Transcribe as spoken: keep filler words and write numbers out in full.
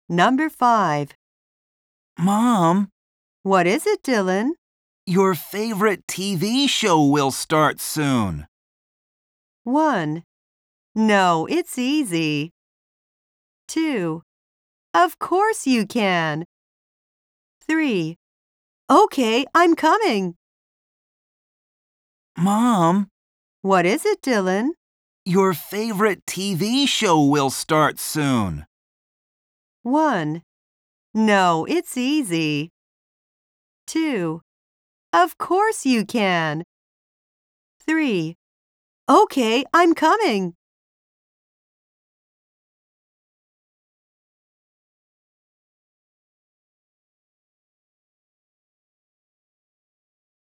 Number five. Mom, What is it, Dylan? your favorite T V show will start soon. One. No, it's easy. Two. Of course you can. Three. Okay, I'm coming. Mom, What is it, Dylan? your favorite T V show will start soon. One. No, it's easy. Two. Of course you can. Three. Okay, I'm coming.